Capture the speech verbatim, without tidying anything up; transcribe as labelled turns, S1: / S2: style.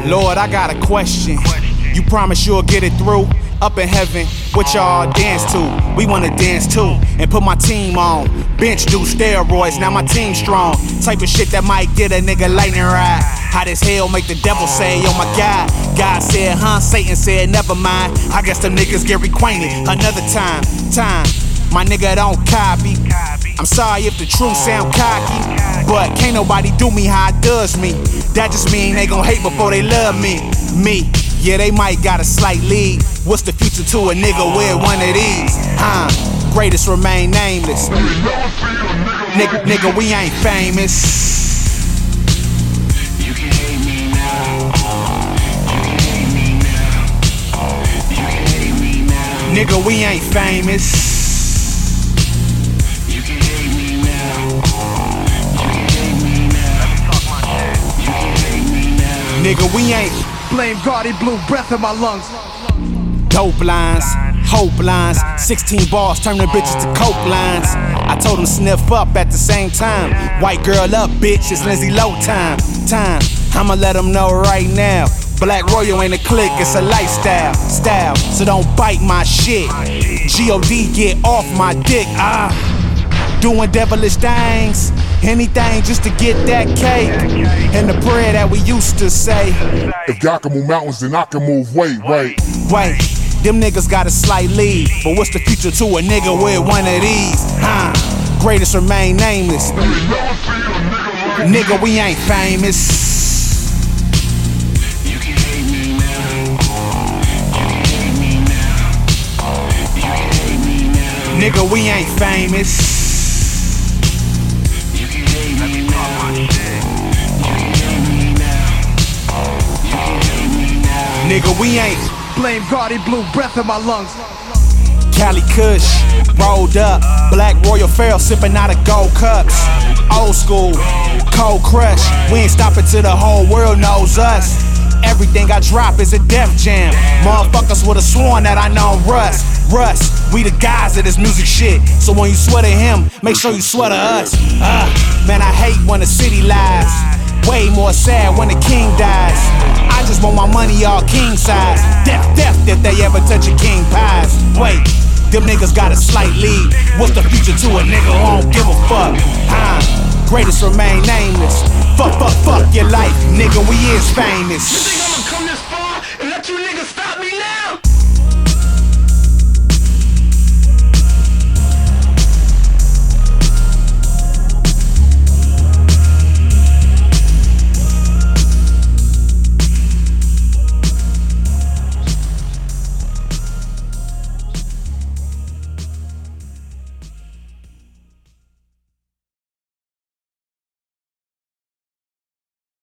S1: Lord, I got a question. You promise you'll get it through? Up in heaven, what y'all dance to? We wanna dance too, and put my team on. Bench do steroids, now my team strong. Type of shit that might get a nigga lightning ride. Hot as hell, make the devil say, oh my God. God said, huh? Satan said, never mind. I guess them niggas get reacquainted another time. Time, my nigga don't copy. I'm sorry if the truth sound cocky, but can't nobody do me how it does me. That just mean they gon' hate before they love me. Me, yeah, they might got a slight lead. What's the future to a nigga with one of these? Huh? Greatest remain nameless. Nigga, nigga, we ain't famous. You can hate me now. You can hate me now. You can hate me now. Nigga, we ain't famous. You can hate me now. You can hate me now. Let me talk my shit. You can hate me now. Nigga, we ain't.
S2: Blame God, he blew breath in my lungs.
S1: Dope lines, hope lines, sixteen bars turning bitches to coke lines. I told them sniff up at the same time. White girl up, bitch, it's Lindsay Low time. Time, I'ma let them know right now. Black Royal ain't a clique, it's a lifestyle. Style, so don't bite my shit. G O D, get off my dick. Ah, doing devilish things. Anything just to get that cake. And the prayer that we used to say.
S3: If God can move mountains, then I can move weight, wait.
S1: Wait, them niggas got a slight lead. But what's the future to a nigga with one of these? Huh? Greatest remain nameless. Nigga, we ain't famous. You can hate me now. You can hate me now. You can hate me now. Nigga, we ain't famous. Nigga, we ain't.
S2: Blame God, he blew breath in my lungs.
S1: Cali Kush, rolled up. Black Royal Farrell sipping out of gold cups. Old school, cold crush. We ain't stopping till the whole world knows us. Everything I drop is a Def Jam. Motherfuckers would've sworn that I know Russ. Russ, we the guys of this music shit. So when you swear to him, make sure you swear to us. Uh, man, I hate when the city lies. Way more sad when the king dies. I just want my money all king size. Death, death, if they ever touch a king pies. Wait, them niggas got a slight lead. What's the future to a nigga who don't give a fuck? Huh? Greatest remain nameless. Fuck, fuck, fuck your life, nigga, we is famous.
S2: You think I'ma come this far and let you niggas stop?